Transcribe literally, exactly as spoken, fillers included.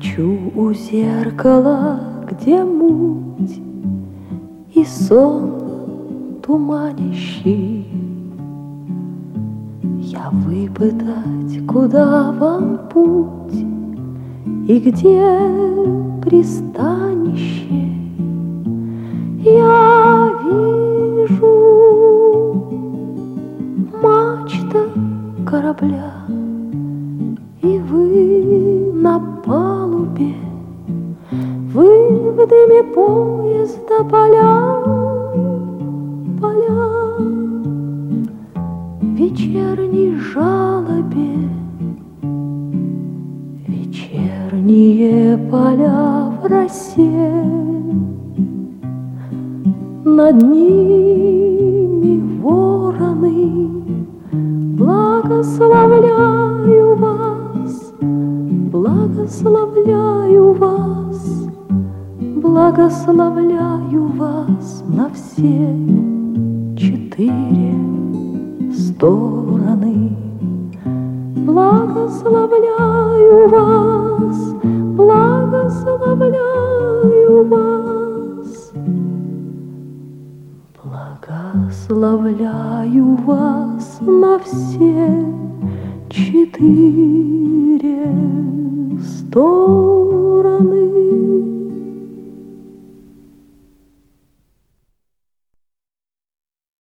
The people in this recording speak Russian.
Стою у зеркала, где муть и сон туманящий. Я выпытать, куда вам путь и где пристанище. Я вижу мачта корабля, и вы на палубе, вы в дыме поезда поля, поля в вечерней жалобе, вечерние поля в росе. Над ними вороны, благословляю вас, благословляю вас, благословляю вас на все четыре стороны. Благословляю вас, благословляю вас, благословляю вас на все четыре стороны.